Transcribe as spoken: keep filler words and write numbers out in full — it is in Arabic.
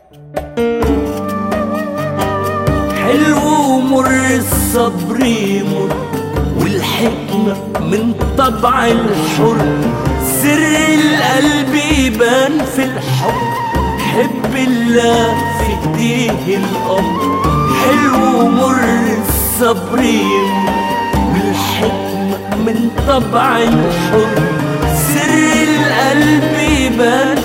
حلو ومر الصبر يمر، والحكمة من طبع الحر، سر القلب يبان في الحب، حب الله في ايديه الامر. حلو ومر الصبر يمر، والحكمة من طبع الحر، سر القلب يبان